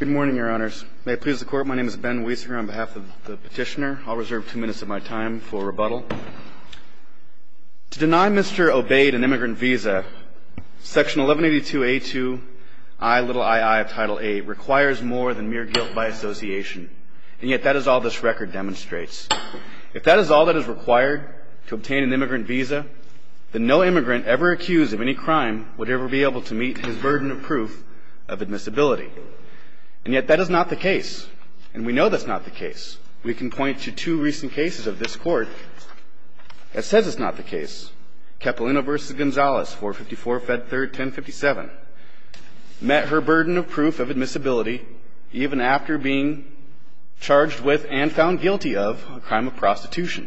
Good morning, Your Honors. May it please the Court, my name is Ben Wiesinger on behalf of the petitioner. I'll reserve 2 minutes of my time for rebuttal. To deny Mr. Obaid an immigrant visa, Section 1182A2 II of Title VIII requires more than mere guilt by association, and yet that is all this record demonstrates. If that is all that is required to obtain an immigrant visa, then no immigrant ever accused of any crime would ever be able to meet his burden of proof of admissibility. And yet that is not the case, and we know that's not the case. We can point to 2 recent cases of this Court that says it's not the case. Capellino v. Gonzalez, 454 Fed 3rd, 1057, met her burden of proof of admissibility even after being charged with and found guilty of a crime of prostitution.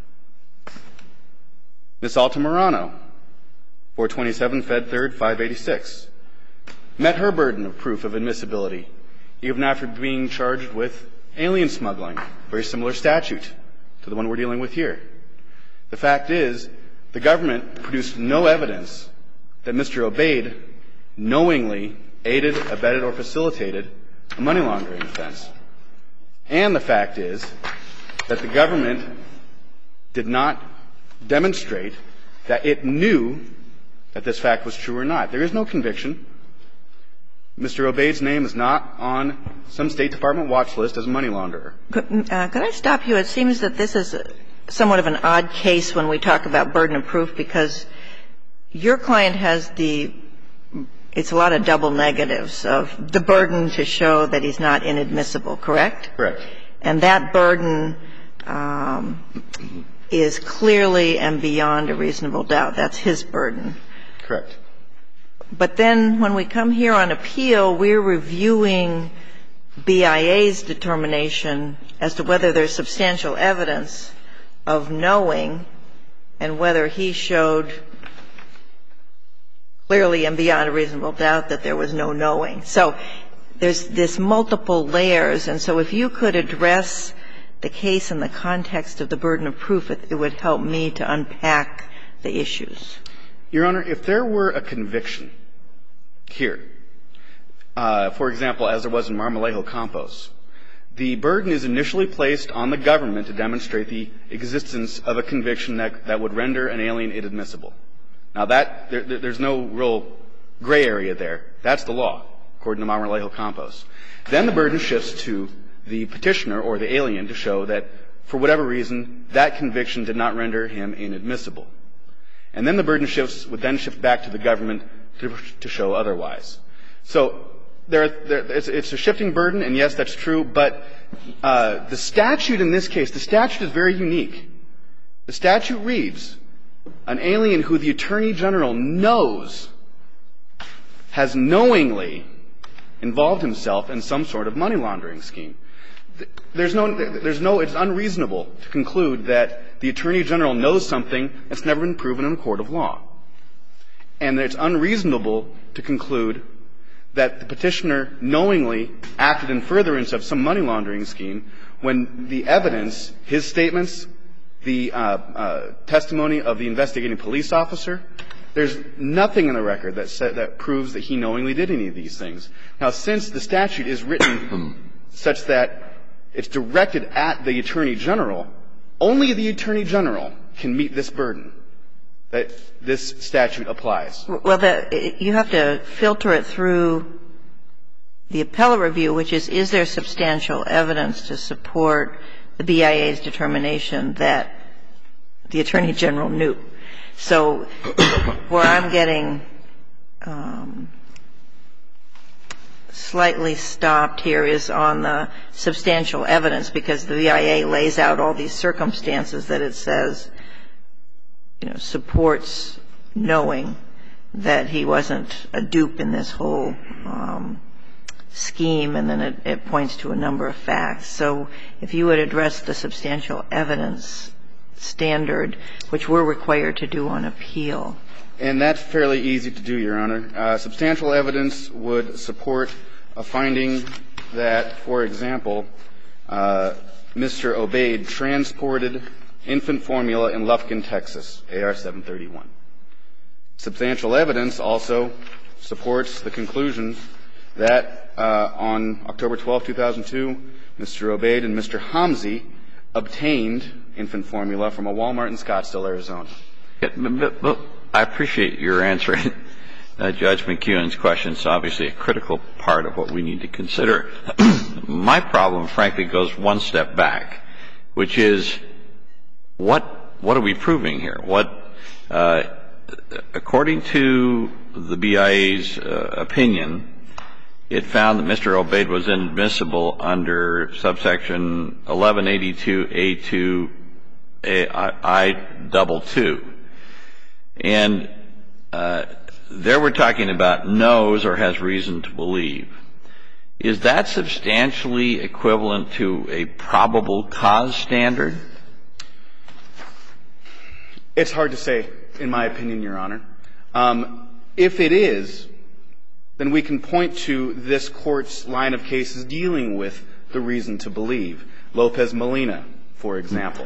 Ms. Altamirano, 427 Fed 3rd, 586, met her burden of proof of admissibility even after being charged with alien smuggling, a very similar statute to the one we're dealing with here. The fact is, the government produced no evidence that Mr. Obaid knowingly aided, abetted, or facilitated a money laundering offense. And the fact is that the government did not demonstrate that it knew that this fact was true or not. There is no conviction. Mr. Obaid's name is not on some State Department watch list as a money launderer. Could I stop you? It seems that this is somewhat of an odd case when we talk about burden of proof, because your client has it's a lot of double negatives of the burden to show that he's not inadmissible, correct? Correct. And that burden is clearly and beyond a reasonable doubt. That's his burden. Correct. But then when we come here on appeal, we're reviewing BIA's determination as to whether there's substantial evidence of knowing and whether he showed clearly and beyond a reasonable doubt that there was no knowing. So there's this multiple layers. And so if you could address the case in the context of the burden of proof, it would help me to unpack the issues. Your Honor, if there were a conviction here, for example, as there was in Marmolejo Campos, the burden is initially placed on the government to demonstrate the existence of a conviction that would render an alien inadmissible. Now, there's no real gray area there. That's the law, according to Marmolejo Campos. Then the burden shifts to the petitioner or the alien to show that, for whatever reason, that conviction did not render him inadmissible. And then the burden would then shift back to the government to show otherwise. So it's a shifting burden, and yes, that's true, but the statute in this case, the statute is very unique. The statute reads, an alien who the Attorney General knows has knowingly involved himself in some sort of money laundering scheme. It's unreasonable to conclude that the Attorney General knows something that's never been proven in a court of law. And it's unreasonable to conclude that the petitioner knowingly acted in furtherance of some money laundering scheme when the evidence, his statements, the testimony of the investigating police officer, there's nothing in the record that proves that he knowingly did any of these things. Now, since the statute is written such that it's directed at the Attorney General, only the Attorney General can meet this burden that this statute applies. Well, you have to filter it through the appellate review, which is there substantial evidence to support the BIA's determination that the Attorney General knew. So where I'm getting slightly stopped here is on the substantial evidence, because the BIA lays out all these circumstances that it says, supports knowing that he wasn't a dupe in this whole scheme, and then it points to a number of facts. So if you would address the substantial evidence standard, which we're required to do on appeal. And that's fairly easy to do, Your Honor. Substantial evidence would support a finding that, for example, Mr. Obaid transported infant formula in Lufkin, Texas, AR-731. Substantial evidence also supports the conclusion that on October 12, 2002, Mr. Obaid and Mr. Hamzi obtained infant formula from a Walmart in Scottsdale, Arizona. I appreciate your answering Judge McEwen's question. It's obviously a critical part of what we need to consider. My problem, frankly, goes one step back, which is what are we proving here? According to the BIA's opinion, it found that Mr. Obaid was inadmissible under subsection 1182A2 I22. And there we're talking about knows or has reason to believe. Is that substantially equivalent to a probable cause standard? It's hard to say, in my opinion, Your Honor. If it is, then we can point to this Court's line of cases dealing with the reason to believe. Lopez Molina, for example.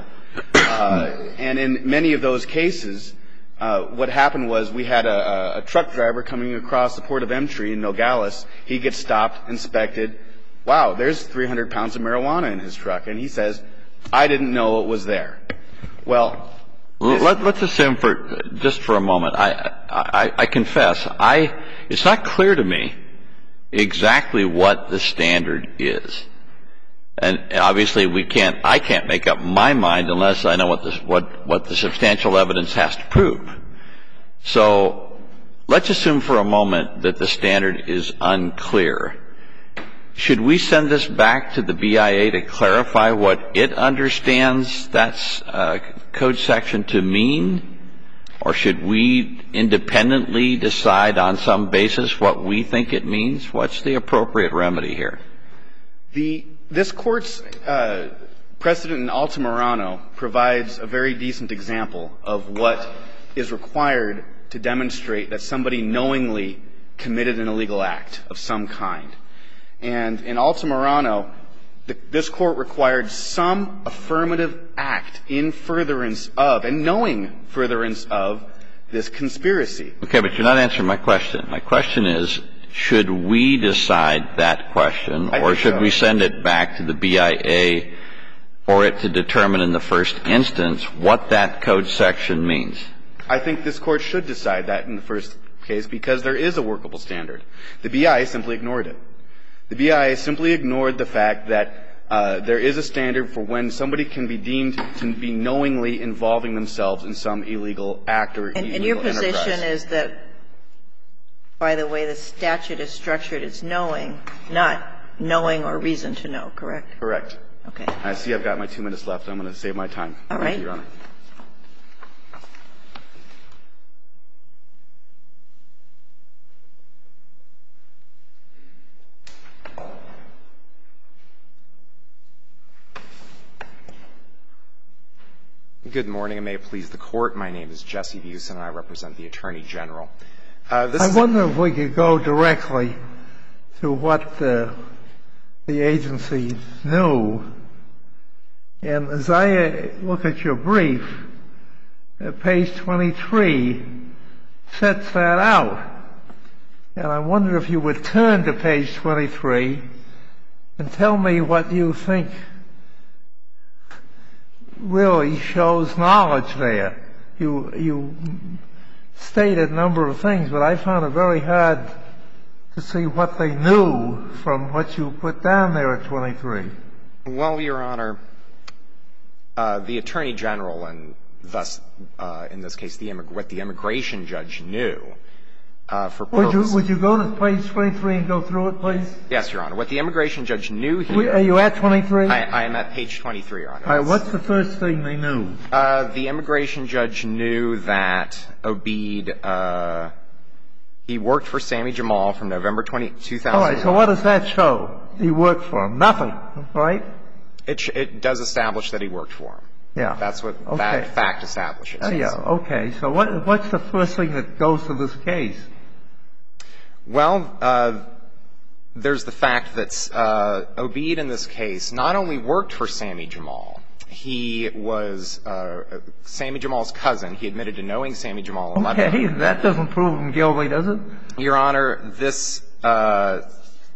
And in many of those cases, what happened was we had a truck driver coming across the port of Entry in Nogales. He gets stopped, inspected. Wow, there's 300 pounds of marijuana in his truck. And he says, I didn't know it was there. Well, let's assume just for a moment. I confess, it's not clear to me exactly what the standard is. And obviously I can't make up my mind unless I know what the substantial evidence has to prove. So let's assume for a moment that the standard is unclear. Should we send this back to the BIA to clarify what it understands that code section to mean? Or should we independently decide on some basis what we think it means? What's the appropriate remedy here? This Court's precedent in Altamirano provides a very decent example of what is required to demonstrate that somebody knowingly committed an illegal act of some kind. And in Altamirano, this Court required some affirmative act in furtherance of and knowing furtherance of this conspiracy. Okay, but you're not answering my question. My question is, should we decide that question, or should we send it back to the BIA for it to determine in the first instance what that code section means? I think this Court should decide that in the first case because there is a workable standard. The BIA simply ignored it. The BIA simply ignored the fact that there is a standard for when somebody can be deemed to be knowingly involving themselves in some illegal act or illegal enterprise. And your position is that, by the way the statute is structured, it's knowing, not knowing or reason to know, correct? Correct. Okay. I see I've got my 2 minutes left. I'm going to save my time. All right. Thank you, Your Honor. Good morning, and may it please the Court. My name is Jesse Busen, and I represent the Attorney General. I wonder if we could go directly to what the agency knew. And as I look at your brief, page 23 sets that out. And I wonder if you would turn to page 23 and tell me what you think really shows knowledge there. You stated a number of things, but I found it very hard to see what they knew from what you put down there at 23. Well, Your Honor, the Attorney General, and thus, in this case, what the immigration judge knew for purposes. Would you go to page 23 and go through it, please? Yes, Your Honor. What the immigration judge knew here. Are you at 23? I am at page 23, Your Honor. All right. What's the first thing they knew? The immigration judge knew that Obaid, he worked for Sammy Jamal from November 2001. All right. So what does that show? He worked for him. Nothing, right? It does establish that he worked for him. Yeah. That's what that fact establishes. Yeah. Okay. So what's the first thing that goes to this case? Well, there's the fact that Obaid in this case not only worked for Sammy Jamal, he was Sammy Jamal's cousin. He admitted to knowing Sammy Jamal. Okay. That doesn't prove him guilty, does it? Your Honor, this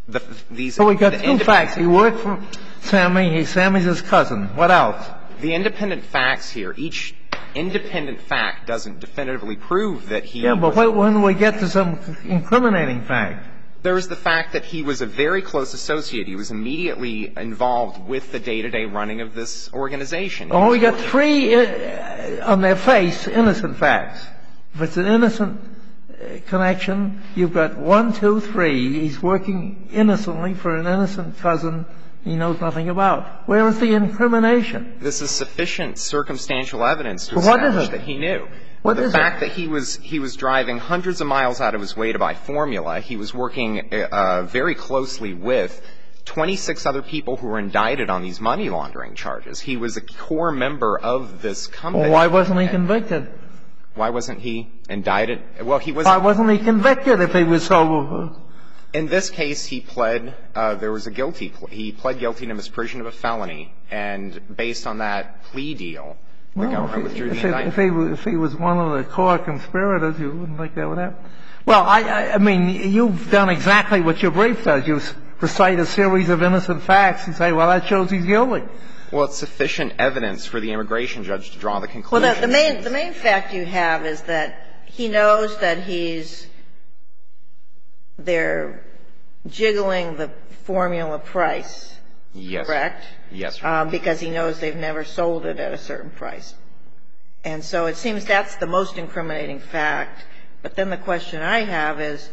So we got two facts. He worked for Sammy. Sammy's his cousin. What else? The independent facts here, each independent fact doesn't definitively prove that he was. Yeah, but when do we get to some incriminating fact? There is the fact that he was a very close associate. He was immediately involved with the day-to-day running of this organization. Oh, we got three on their face, innocent facts. If it's an innocent connection, you've got 1, 2, 3. He's working innocently for an innocent cousin he knows nothing about. Where is the incrimination? This is sufficient circumstantial evidence to What is establish it? that he knew. What is the fact it? that he was driving hundreds of miles out of his way to buy formula. He was working very closely with 26 other people who were indicted on these money laundering charges. He was a core member of this company. Well, why wasn't he convicted? Why wasn't he indicted? Well, he was. Why wasn't he convicted if he was so? In this case, he pled. There was a guilty plea. He pled guilty to misprision of a felony, and based on that plea deal, the government withdrew the indictment. If he was one of the core conspirators, you wouldn't think that would happen. Well, I mean, you've done exactly what your brief does. You recite a series of innocent facts and say, well, that shows he's guilty. Well, it's sufficient evidence for the immigration judge to draw the conclusion. Well, the main fact you have is that he knows that they're jiggling the formula price. Yes. Correct? Yes, sir. Because he knows they've never sold it at a certain price. And so it seems that's the most incriminating fact. But then the question I have is,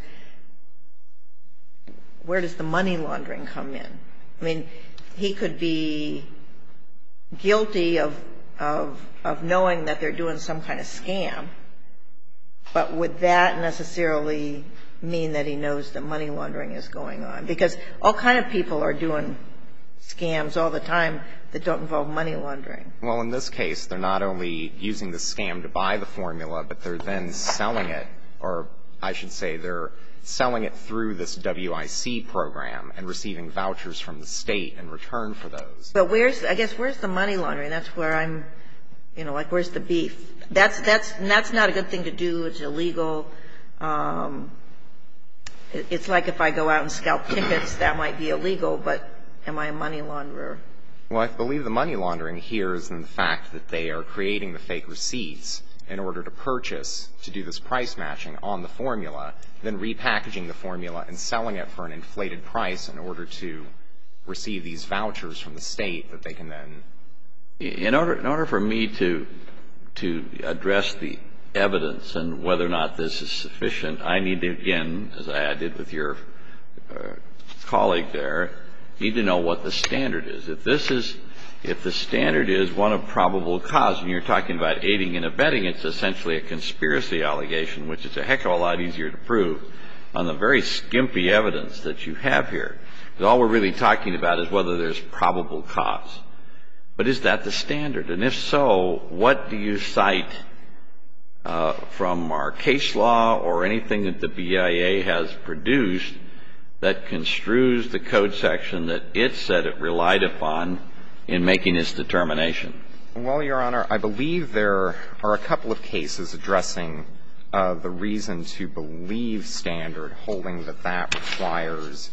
where does the money laundering come in? I mean, he could be guilty of knowing that they're doing some kind of scam, but would that necessarily mean that he knows that money laundering is going on? Because all kind of people are doing scams all the time that don't involve money laundering. Well, in this case, they're not only using the scam to buy the formula, but they're then selling it, or I should say they're selling it through this WIC program and receiving vouchers from the state in return for those. But where's the money laundering? That's where I'm, like, where's the beef? That's not a good thing to do. It's illegal. It's like if I go out and scalp tickets, that might be illegal, but am I a money launderer? Well, I believe the money laundering here is in the fact that they are creating the fake receipts in order to purchase, to do this price matching on the formula, then repackaging the formula and selling it for an inflated price in order to receive these vouchers from the state that they can then. In order for me to address the evidence and whether or not this is sufficient, I need to, again, as I did with your colleague there, need to know what the standard is. If the standard is one of probable cause, and you're talking about aiding and abetting, it's essentially a conspiracy allegation, which is a heck of a lot easier to prove on the very skimpy evidence that you have here. Because all we're really talking about is whether there's probable cause. But is that the standard? And if so, what do you cite from our case law or anything that the BIA has produced that construes the code section that it said it relied upon in making its determination? Well, Your Honor, I believe there are a couple of cases addressing the reason to believe standard, holding that requires.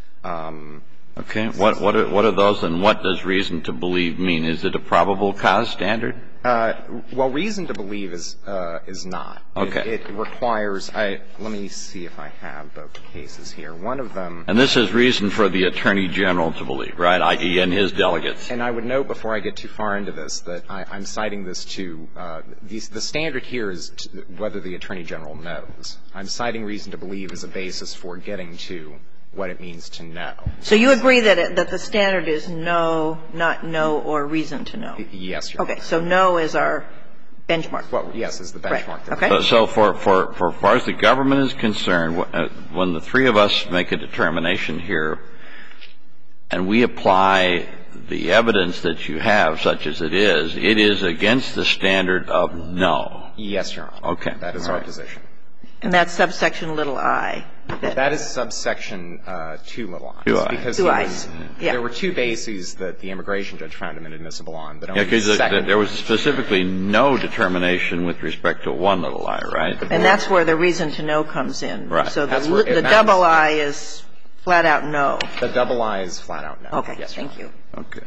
Okay. What are those, and what does reason to believe mean? Is it a probable cause standard? Well, reason to believe is not. Okay. It requires. Let me see if I have both cases here. One of them. And this is reason for the Attorney General to believe, right, i.e. and his delegates. And I would note before I get too far into this that I'm citing this to the standard here is whether the Attorney General knows. I'm citing reason to believe as a basis for getting to what it means to know. So you agree that the standard is no, not know, or reason to know? Yes, Your Honor. Okay. So no is our benchmark. Well, yes, is the benchmark. Right. Okay. So for far as the government is concerned, when the three of us make a determination here and we apply the evidence that you have, such as it is against the standard of no. Yes, Your Honor. Okay. That is our position. And that's subsection little I. That is subsection 2 little I. 2I. Because 2I's. Yeah. There were two bases that the immigration judge found him inadmissible on. But only because the second there was specifically no determination with respect to one little I, right? And that's where the reason to know comes in. Right. So the double I is flat out no. The double I is flat out no. Okay. Yes, Thank you. Okay.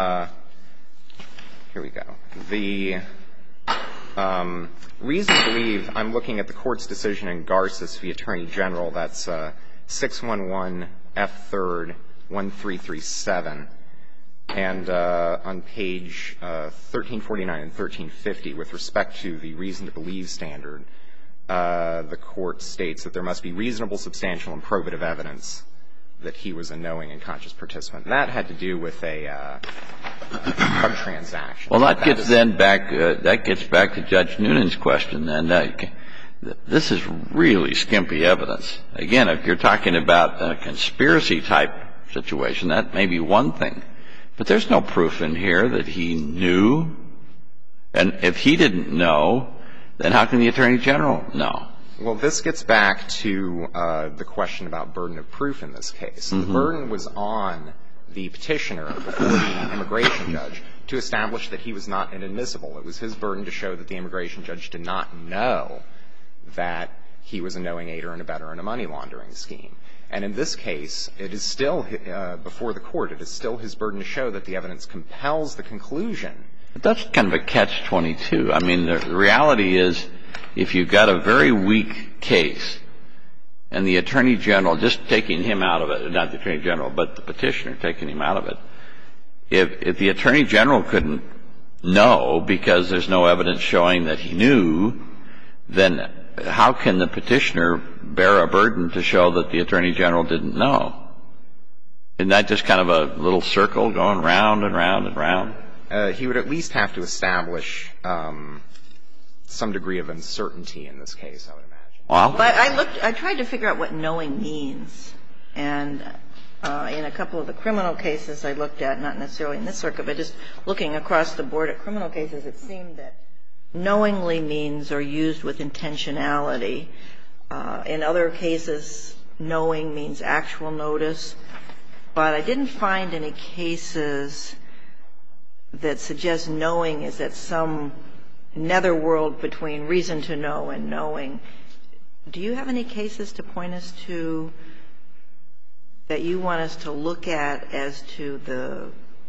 Here we go. The reason to believe, I'm looking at the Court's decision in Garces v. Attorney General. That's 611 F. 3rd 1337. And on page 1349 and 1350, with respect to the reason to believe standard, the Court states that there must be reasonable, substantial, and probative evidence that he was a knowing and conscious participant. And that had to do with a drug transaction. Well, that gets back to Judge Noonan's question. And this is really skimpy evidence. Again, if you're talking about a conspiracy-type situation, that may be one thing. But there's no proof in here that he knew. And if he didn't know, then how can the Attorney General know? Well, this gets back to the question about burden of proof in this case. The burden was on the petitioner before the immigration judge to establish that he was not inadmissible. It was his burden to show that the immigration judge did not know that he was a knowing aider and abetter in a money laundering scheme. And in this case, it is still, before the Court, it is still his burden to show that the evidence compels the conclusion. But that's kind of a catch-22. I mean, the reality is, if you've got a very weak case and the Attorney General just taking him out of it, not the Attorney General, but the petitioner taking him out of it, if the Attorney General couldn't know because there's no evidence showing that he knew, then how can the petitioner bear a burden to show that the Attorney General didn't know? Isn't that just kind of a little circle going round and round and round? He would at least have to establish some degree of uncertainty in this case, I would imagine. Well, I tried to figure out what knowing means. And in a couple of the criminal cases I looked at, not necessarily in this circuit, but just looking across the board at criminal cases, it seemed that knowingly means are used with intentionality. In other cases, knowing means actual notice. But I didn't find any cases that suggest knowing is at some netherworld between reason to know and knowing. Do you have any cases to point us to that you want us to look at as to the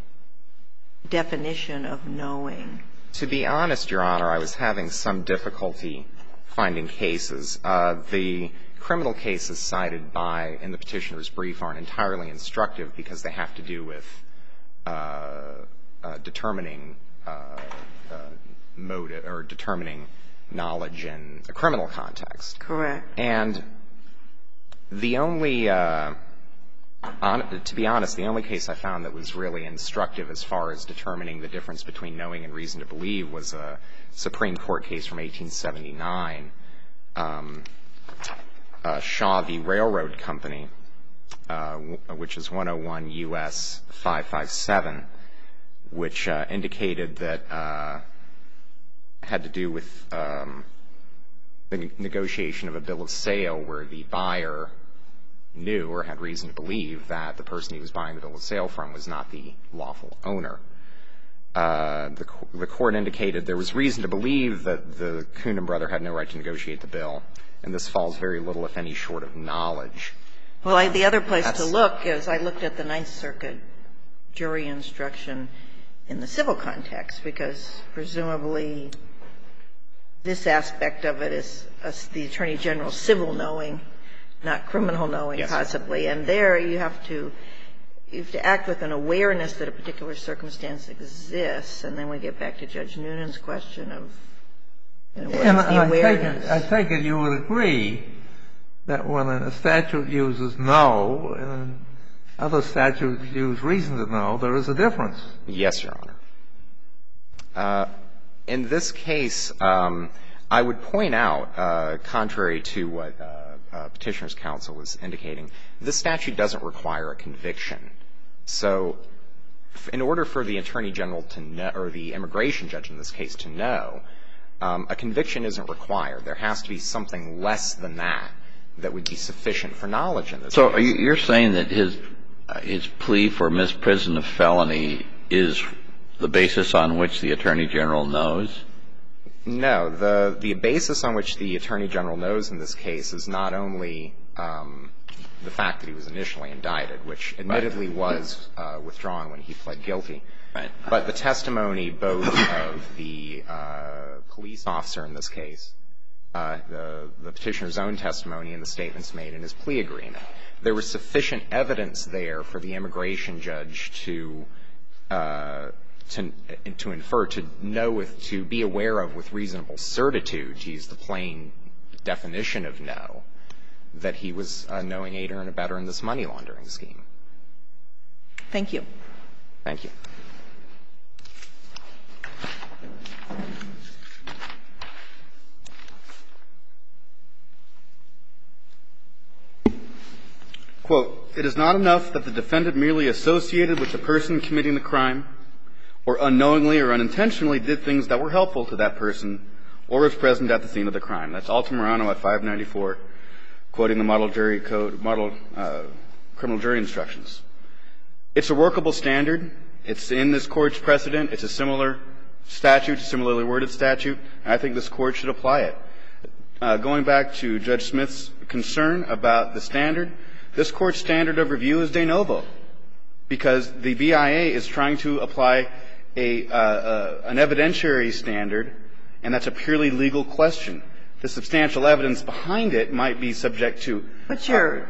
definition of knowing? To be honest, Your Honor, I was having some difficulty finding cases. The criminal cases cited in the petitioner's brief aren't entirely instructive because they have to do with determining motive or determining knowledge in a criminal context. Correct. And the only, to be honest, the only case I found that was really instructive as far as determining the difference between knowing and reason to believe was a Supreme Court case from 1879, Shaw v. Railroad Company, which is 101 U.S. 557, which indicated that had to do with the negotiation of a bill of sale where the buyer knew or had reason to believe that the person he was buying the bill of sale from was not the lawful owner. The court indicated there was reason to believe that the Coonan brother had no right to negotiate the bill, and this falls very little, if any, short of knowledge. Well, the other place to look is I looked at the Ninth Circuit jury instruction in the civil context, because presumably this aspect of it is the Attorney General's civil knowing, not criminal knowing, yes, possibly. And there you have to act with an awareness that a particular circumstance exists, and then we get back to Judge Noonan's question of, you know, what is the awareness. I take it you would agree that when a statute uses know and other statutes use reason to know, there is a difference. Yes, Your Honor. In this case, I would point out, contrary to what Petitioner's counsel was indicating, this statute doesn't require a conviction. So in order for the Attorney General to know, or the immigration judge in this case to know, a conviction isn't required. There has to be something less than that that would be sufficient for knowledge in this case. So you're saying that his plea for misprison of felony is the basis on which the Attorney General knows? No. The basis on which the Attorney General knows in this case is not only the fact that he was initially indicted, which admittedly was withdrawn when he pled guilty. Right. But the testimony both of the police officer in this case, the petitioner's own testimony and the statements made in his plea agreement, there was sufficient evidence there for the immigration judge to infer, to know, to be aware of with reasonable certitude, to use the plain definition of know, that he was a knowing aider and abetter in this money laundering scheme. Thank you. Thank you. Quote, "It is not enough that the defendant merely associated with the person committing the crime or unknowingly or unintentionally did things that were helpful to that person or was present at the scene of the crime." That's Altamirano at 594, quoting the model criminal jury instructions. It's a workable standard. It's in this Court's precedent. It's a similar statute, a similarly worded statute, and I think this Court should apply it. Going back to Judge Smith's concern about the standard, this Court's standard of review is de novo, because the BIA is trying to apply an evidentiary standard, and that's a purely legal question. The substantial evidence behind it might be subject to – What's your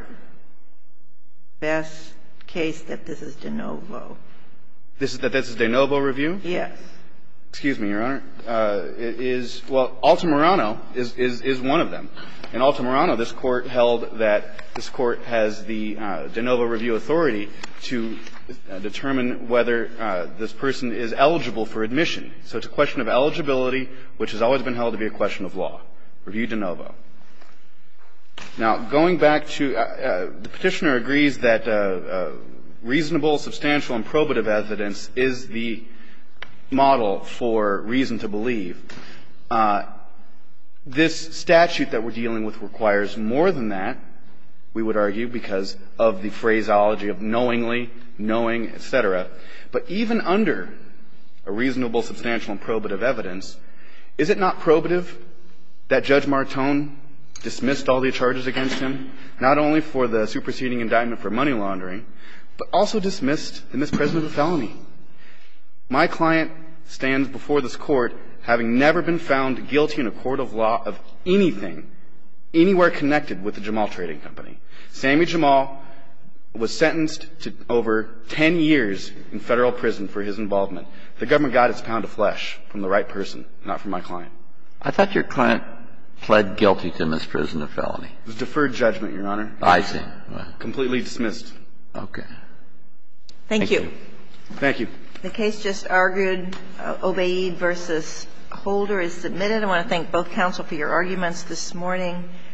best case that this is de novo? This is de novo review? Yes. Excuse me, Your Honor. It is – well, Altamirano is one of them. In Altamirano, this Court held that this Court has the de novo review authority to determine whether this person is eligible for admission. So it's a question of eligibility, which has always been held to be a question of law. Review de novo. Now, going back to the Petitioner agrees that reasonable, substantial, and probative evidence is the model for reason to believe. This statute that we're dealing with requires more than that, we would argue, because of the phraseology of knowingly, knowing, et cetera. But even under a reasonable, substantial, and probative evidence, is it not probative that Judge Martone dismissed all the charges against him, not only for the superseding indictment for money laundering, but also dismissed the mispresent of a felony? My client stands before this Court having never been found guilty in a court of law of anything, anywhere connected with the Jamal Trading Company. Sammy Jamal was sentenced to over 10 years in federal prison for his involvement. The government got its pound of flesh from the right person, not from my client. I thought your client pled guilty to misprision of felony. It was deferred judgment, Your Honor. I see. Completely dismissed. Okay. Thank you. Thank you. The case just argued, Obaid v. Holder, is submitted. I want to thank both counsel for your arguments this morning.